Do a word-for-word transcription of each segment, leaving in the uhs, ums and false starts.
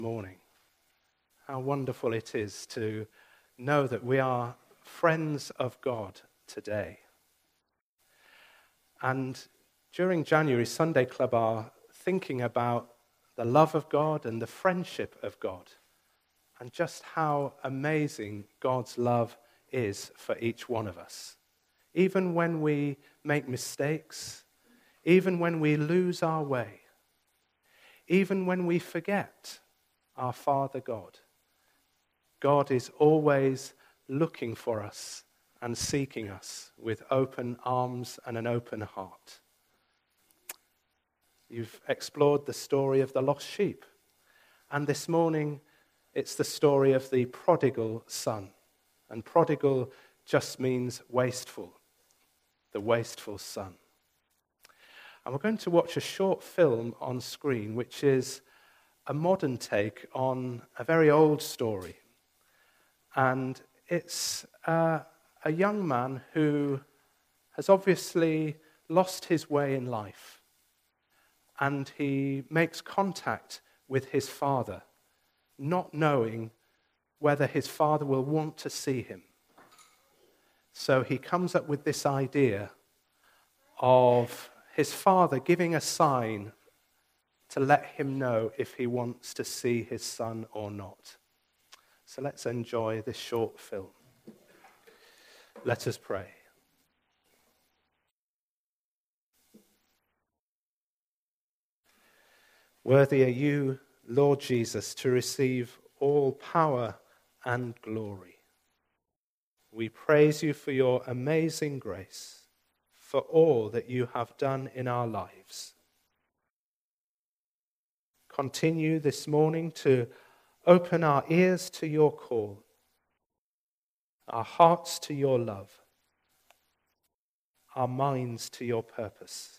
morning. How wonderful it is to know that we are friends of God today. And during January, Sunday Club are thinking about the love of God and the friendship of God, and just how amazing God's love is for each one of us. Even when we make mistakes, even when we lose our way, even when we forget our Father God, God is always looking for us and seeking us with open arms and an open heart. You've explored the story of the lost sheep, and this morning it's the story of the prodigal son. And prodigal just means wasteful, the wasteful son. And we're going to watch a short film on screen, which is a modern take on a very old story. And it's uh, a young man who has obviously lost his way in life. And he makes contact with his father, not knowing whether his father will want to see him. So he comes up with this idea of his father giving a sign to let him know if he wants to see his son or not. So let's enjoy this short film. Let us pray. Worthy are you, Lord Jesus, to receive all power and glory. We praise you for your amazing grace, for all that you have done in our lives. Continue this morning to open our ears to your call, our hearts to your love, our minds to your purpose,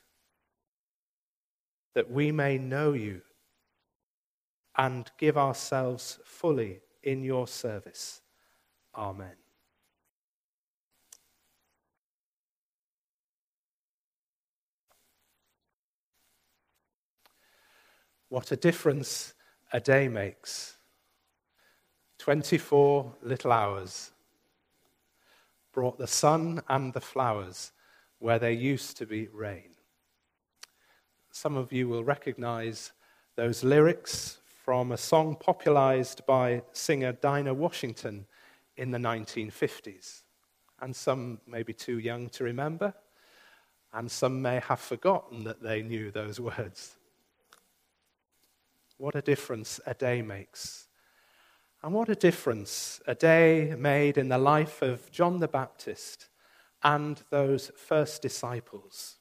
that we may know you and give ourselves fully in your service. Amen. What a difference a day makes. twenty-four little hours brought the sun and the flowers where there used to be rain. Some of you will recognize those lyrics from a song popularized by singer Dinah Washington in the nineteen fifties. And some may be too young to remember, and some may have forgotten that they knew those words. What a difference a day makes. And what a difference a day made in the life of John the Baptist and those first disciples.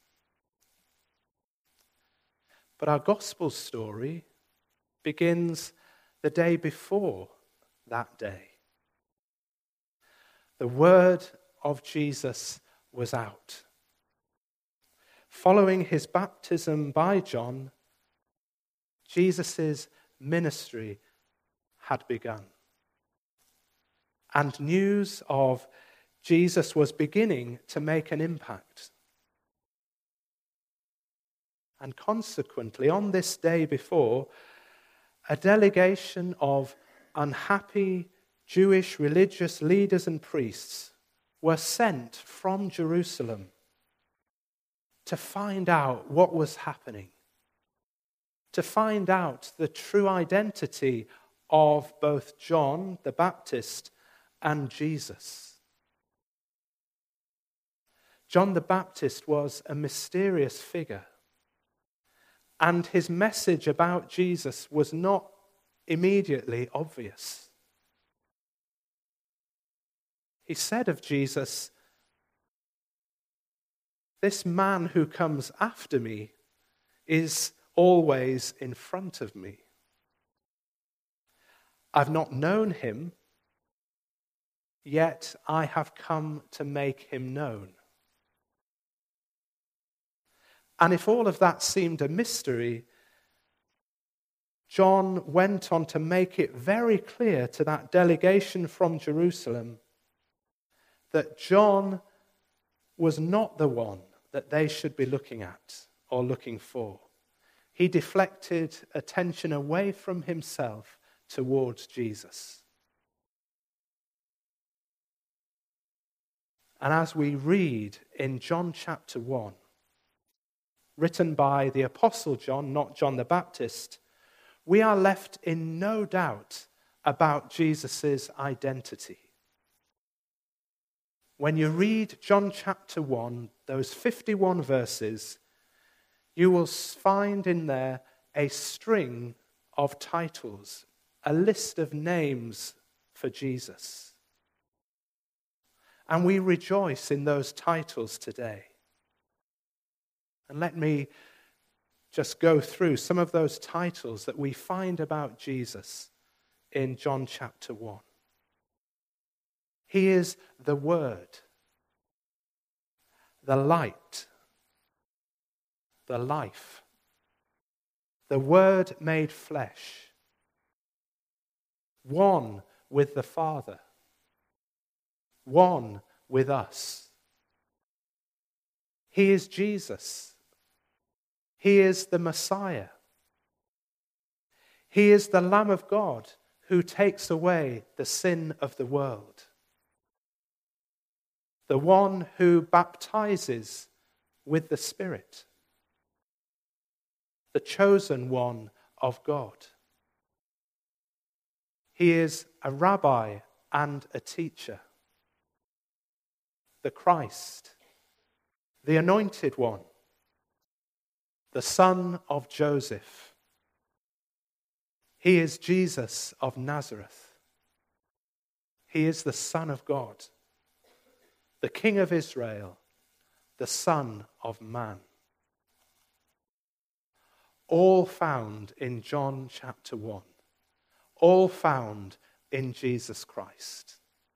But our gospel story begins the day before that day. The word of Jesus was out. Following his baptism by John, Jesus' ministry had begun. And news of Jesus was beginning to make an impact. And consequently, on this day before, a delegation of unhappy Jewish religious leaders and priests were sent from Jerusalem to find out what was happening, to find out the true identity of both John the Baptist and Jesus. John the Baptist was a mysterious figure, and his message about Jesus was not immediately obvious. He said of Jesus, "This man who comes after me is always in front of me. I've not known him, yet I have come to make him known." And if all of that seemed a mystery, John went on to make it very clear to that delegation from Jerusalem that John was not the one that they should be looking at or looking for. He deflected attention away from himself towards Jesus. And as we read in John chapter one, written by the Apostle John, not John the Baptist, we are left in no doubt about Jesus' identity. When you read John chapter one, those fifty-one verses, you will find in there a string of titles, a list of names for Jesus. And we rejoice in those titles today. And let me just go through some of those titles that we find about Jesus in John chapter one. He is the Word, the light, the life, the Word made flesh, one with the Father, one with us. He is Jesus. He is the Messiah. He is the Lamb of God who takes away the sin of the world. The one who baptizes with the Spirit. The chosen one of God. He is a rabbi and a teacher. The Christ, the anointed one, the son of Joseph. He is Jesus of Nazareth. He is the Son of God, the King of Israel, the Son of Man. All found in John chapter one. All found in Jesus Christ.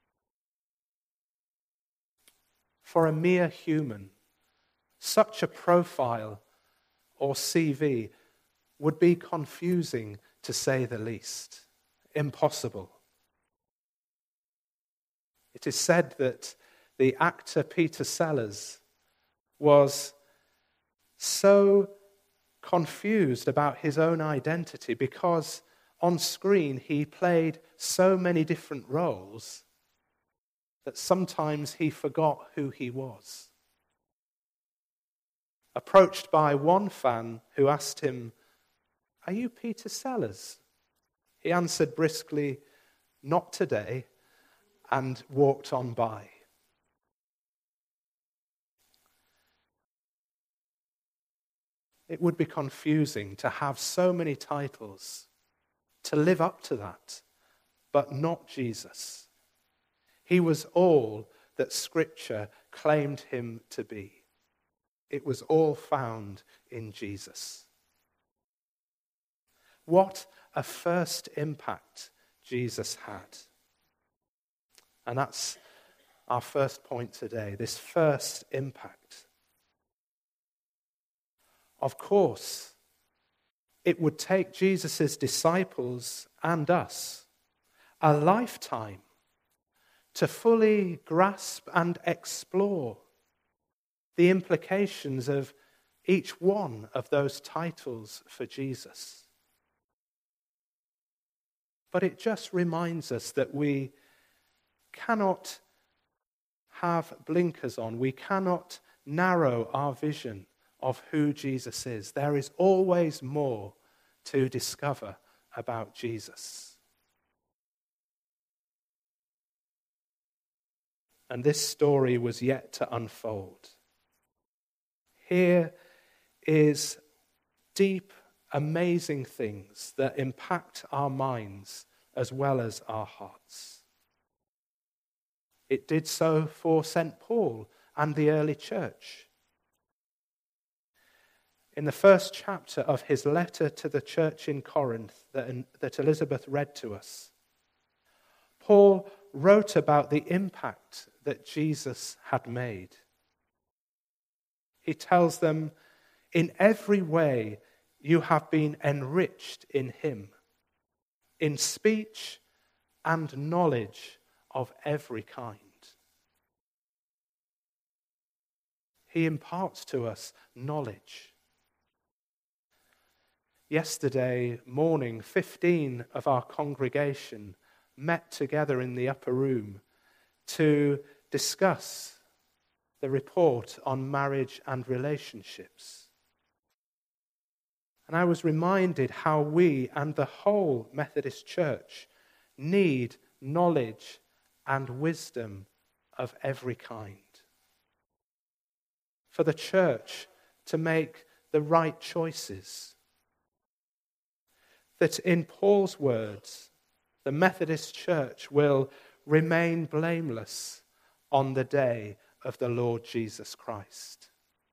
For a mere human, such a profile or C V would be confusing, to say the least. Impossible. It is said that the actor Peter Sellers was so confused about his own identity because on screen he played so many different roles that sometimes he forgot who he was. Approached by one fan who asked him, "Are you Peter Sellers?" He answered briskly, "Not today," and walked on by. It would be confusing to have so many titles, to live up to that, but not Jesus. He was all that Scripture claimed him to be. It was all found in Jesus. What a first impact Jesus had. And that's our first point today, this first impact. Of course, it would take Jesus' disciples and us a lifetime to fully grasp and explore the implications of each one of those titles for Jesus. But it just reminds us that we cannot have blinkers on. We cannot narrow our vision of who Jesus is. There is always more to discover about Jesus. And this story was yet to unfold. Here is deep, amazing things that impact our minds as well as our hearts. It did so for Saint Paul and the early church. In the first chapter of his letter to the church in Corinth that, that Elizabeth read to us, Paul wrote about the impact that Jesus had made. He tells them, "In every way you have been enriched in him, in speech and knowledge of every kind." He imparts to us knowledge. Yesterday morning, fifteen of our congregation met together in the upper room to discuss the report on marriage and relationships. And I was reminded how we and the whole Methodist Church need knowledge and wisdom of every kind. For the church to make the right choices. That in Paul's words, the Methodist Church will remain blameless on the day of the Lord Jesus Christ.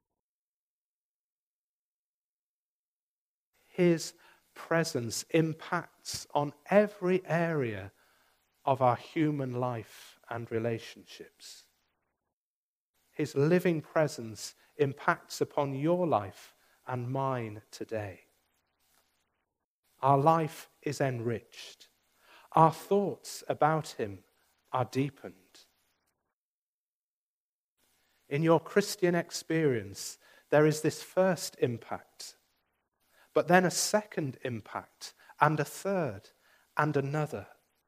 His presence impacts on every area of our human life and relationships. His living presence impacts upon your life and mine today. Our life is enriched. Our thoughts about him are deepened. In your Christian experience, there is this first impact, but then a second impact, and a third, and another.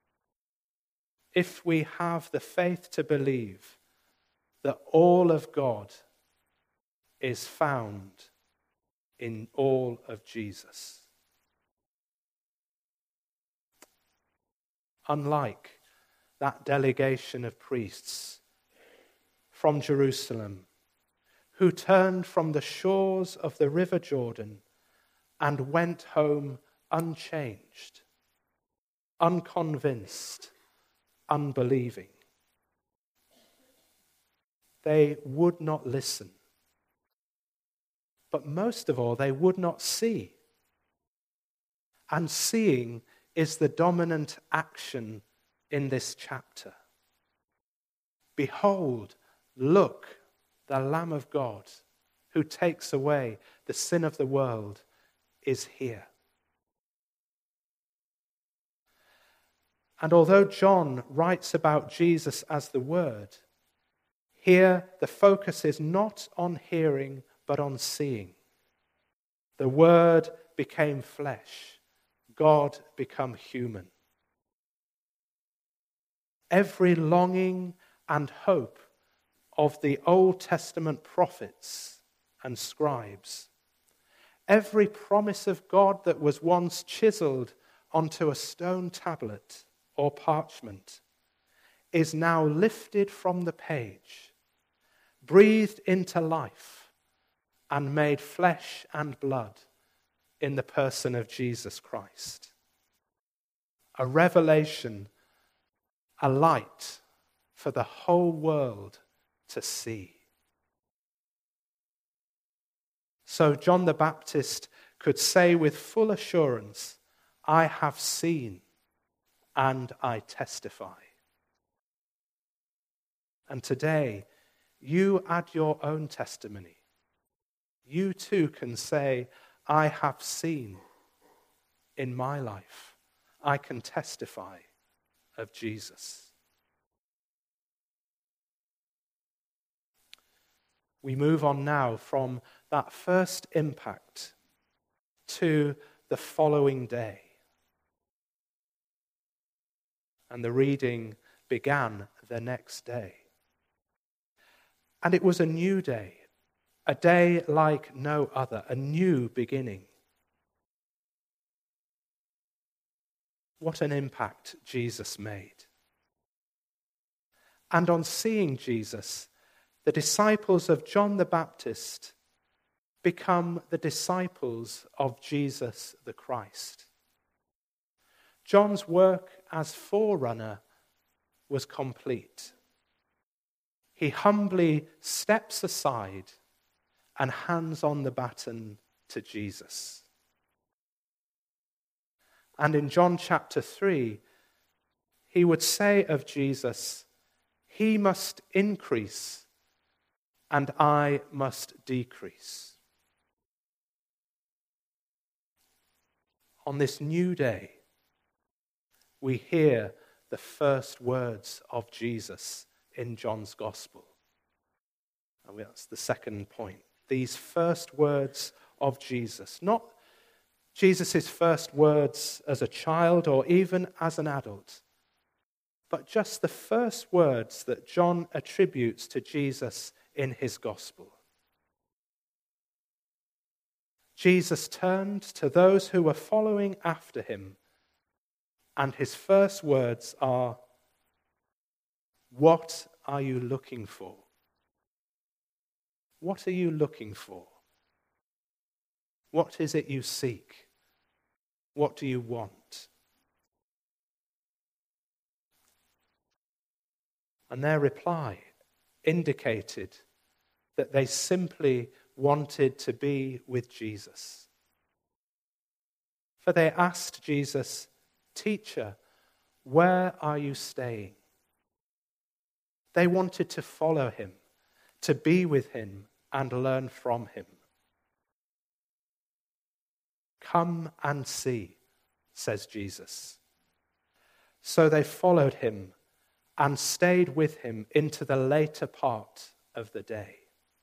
If we have the faith to believe that all of God is found in all of Jesus. Unlike that delegation of priests from Jerusalem who turned from the shores of the river Jordan and went home unchanged, unconvinced, unbelieving. They would not listen. But most of all, they would not see. And seeing is the dominant action in this chapter. Behold, look, the Lamb of God who takes away the sin of the world is here. And although John writes about Jesus as the Word, here the focus is not on hearing but on seeing. The Word became flesh. God became human. Every longing and hope of the Old Testament prophets and scribes, every promise of God that was once chiseled onto a stone tablet or parchment, is now lifted from the page, breathed into life, and made flesh and blood in the person of Jesus Christ. A revelation, a light for the whole world to see. So John the Baptist could say with full assurance, I have seen and I testify. And today, you add your own testimony. You too can say, I have seen in my life. I can testify of Jesus. We move on now from that first impact to the following day. And the reading began the next day. And it was a new day, a day like no other, a new beginning. What an impact Jesus made. And on seeing Jesus, the disciples of John the Baptist become the disciples of Jesus the Christ. John's work as forerunner was complete. He humbly steps aside and hands on the baton to Jesus. And in John chapter three, he would say of Jesus, he must increase and I must decrease. On this new day, we hear the first words of Jesus in John's Gospel. And that's the second point. These first words of Jesus, not Jesus' first words as a child or even as an adult, but just the first words that John attributes to Jesus in his gospel. Jesus turned to those who were following after him, and his first words are, "What are you looking for?" What are you looking for? What is it you seek? What do you want? And their reply indicated that they simply wanted to be with Jesus. For they asked Jesus, "Teacher, where are you staying?" They wanted to follow him, to be with him and learn from him. "Come and see," says Jesus. So they followed him and stayed with him into the later part of the day.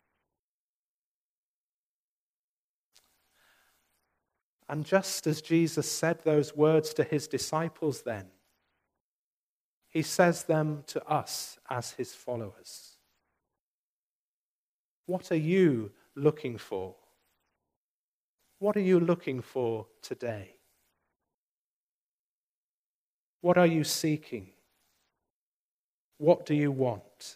And just as Jesus said those words to his disciples then, he says them to us as his followers. What are you looking for? What are you looking for today? What are you seeking? What do you want?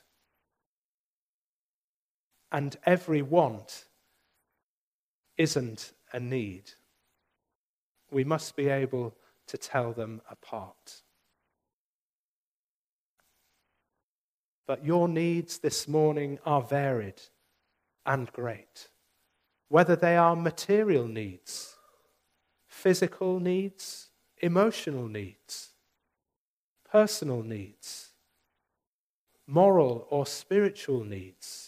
And every want isn't a need. We must be able to tell them apart. But your needs this morning are varied and great. Whether they are material needs, physical needs, emotional needs, personal needs, moral or spiritual needs.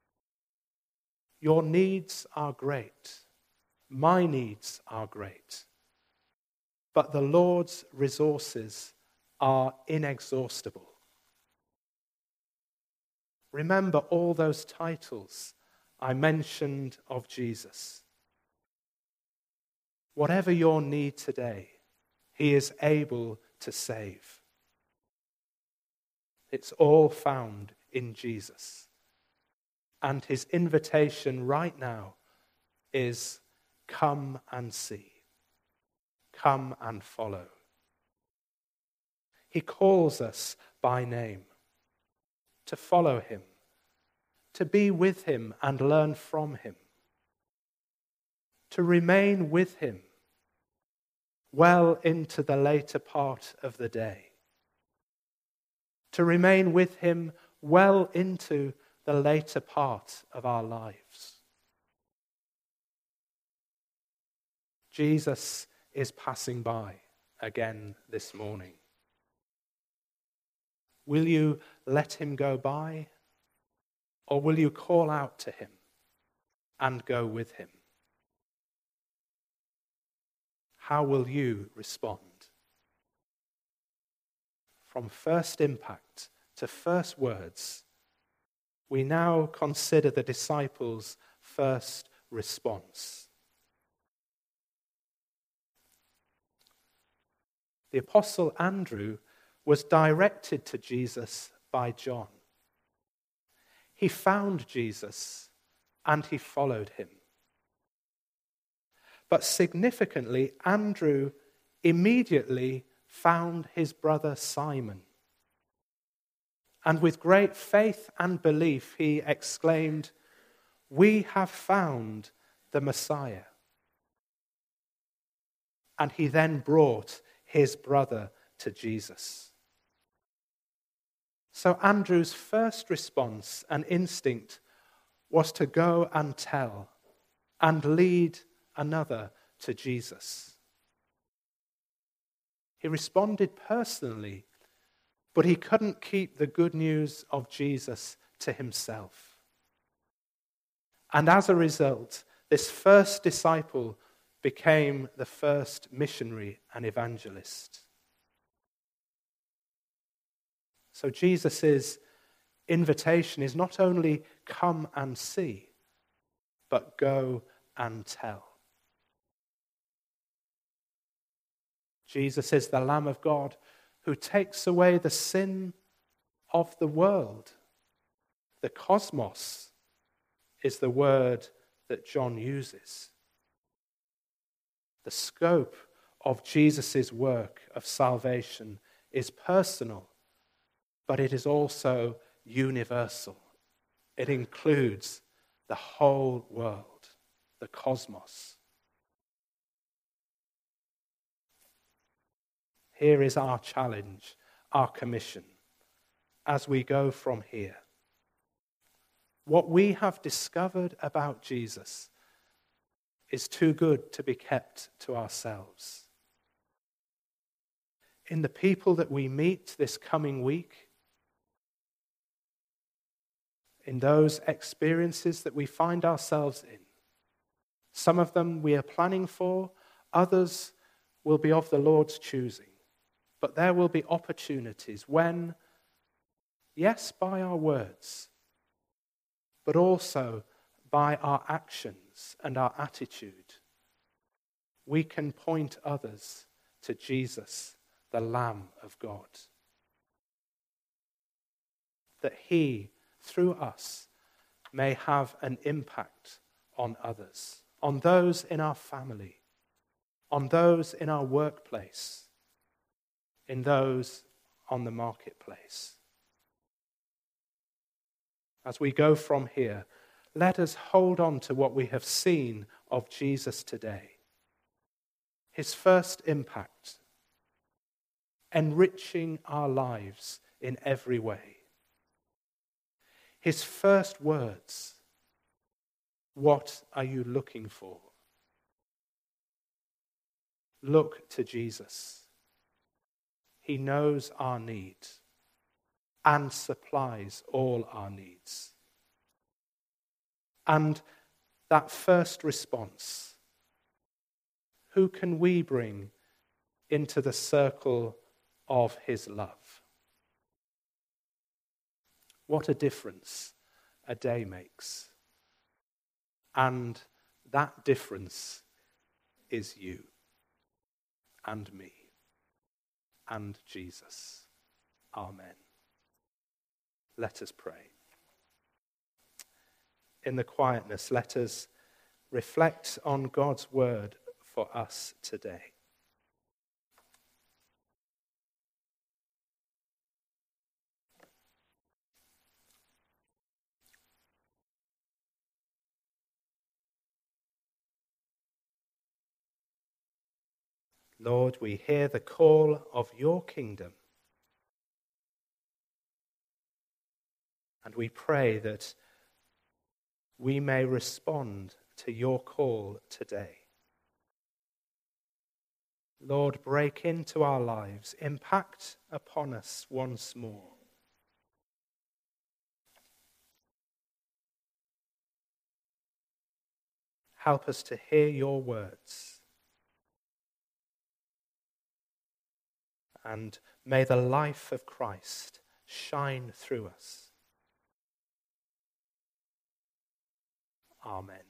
Your needs are great. My needs are great. But the Lord's resources are inexhaustible. Remember all those titles I mentioned of Jesus. Whatever your need today, he is able to save. It's all found in Jesus. And his invitation right now is, come and see. Come and follow. He calls us by name to follow him, to be with him and learn from him, to remain with him well into the later part of the day, to remain with him well into the later part of our lives. Jesus is passing by again this morning. Will you let him go by, or will you call out to him and go with him? How will you respond? From first impact to first words, we now consider the disciples' first response. The Apostle Andrew was directed to Jesus by John. He found Jesus and he followed him. But significantly, Andrew immediately found his brother Simon. And with great faith and belief, he exclaimed, "We have found the Messiah." And he then brought his brother to Jesus. So Andrew's first response and instinct was to go and tell and lead another to Jesus. He responded personally, but he couldn't keep the good news of Jesus to himself. And as a result, this first disciple became the first missionary and evangelist. So Jesus' invitation is not only come and see, but go and tell. Jesus is the Lamb of God who takes away the sin of the world. The cosmos is the word that John uses. The scope of Jesus' work of salvation is personal, but it is also universal. It includes the whole world, the cosmos. Here is our challenge, our commission, as we go from here. What we have discovered about Jesus is too good to be kept to ourselves. In the people that we meet this coming week, in those experiences that we find ourselves in, some of them we are planning for, others will be of the Lord's choosing. But there will be opportunities when, yes, by our words, but also by our actions and our attitude, we can point others to Jesus, the Lamb of God. That he, through us, may have an impact on others, on those in our family, on those in our workplace, in those on the marketplace. As we go from here, let us hold on to what we have seen of Jesus today. His first impact, enriching our lives in every way. His first words, what are you looking for? Look to Jesus. He knows our needs and supplies all our needs. And that first response, who can we bring into the circle of his love? What a difference a day makes. And that difference is you and me and Jesus. Amen. Let us pray. In the quietness, let us reflect on God's word for us today. Lord, we hear the call of your kingdom. And we pray that we may respond to your call today. Lord, break into our lives, impact upon us once more. Help us to hear your words. And may the life of Christ shine through us. Amen.